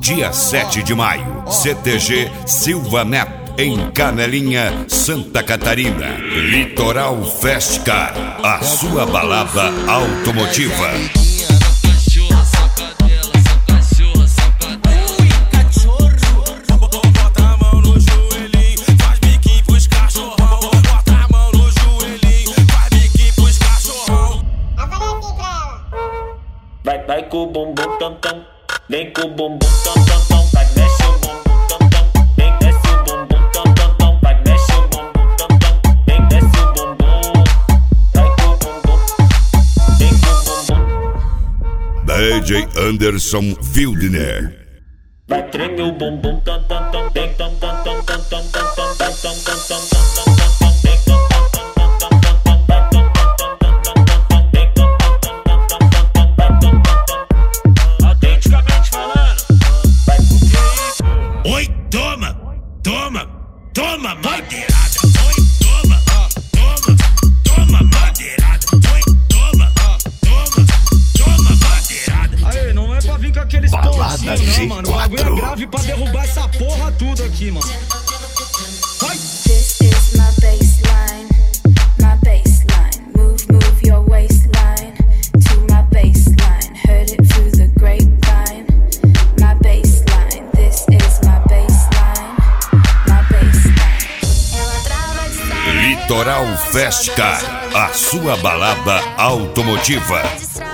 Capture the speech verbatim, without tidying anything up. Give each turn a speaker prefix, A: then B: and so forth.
A: dia sete de maio, C T G Silva Neto, em Canelinha, Santa Catarina. Litoral Festcar, a sua balada automotiva.
B: Vai, vai com o bumbum tam tam, vem com o bumbum tam tam tam, vai mexe o bumbum tam tam, vem desce o bumbum tam tam tam, vai mexe o bumbum tam tam, vem desce o bumbum, vai com o bumbum, vem com o bumbum.
A: D J Anderson Wildner.
B: Vai treme o bumbum tam tam tam, vem tam tam tam tam tam tam tam tam tam tam tam tam tam, vem tam tam tam tam tam tam tam, vai tam tam tam tam tam tam tam, vem tam tam tam tam tam tam tam, autenticamente falando. Vai pro
C: Oi, toma, toma, toma madeirada. Oi, toma, toma, toma madeirada. Oi, toma, toma, toma madeirada.
D: Aê, não é pra vir com aqueles
C: Balada
D: pontinhos não, mano. O bagulho é
C: G quatro.
D: grave pra derrubar essa porra tudo aqui, mano. Vai!
E: This is my baseline, my baseline. Move, move your waistline to my baseline. Heard it through the grapevine. My baseline, this is my baseline, my baseline. Ela trava de sair.
A: Litoral Festcar, a sua balada automotiva.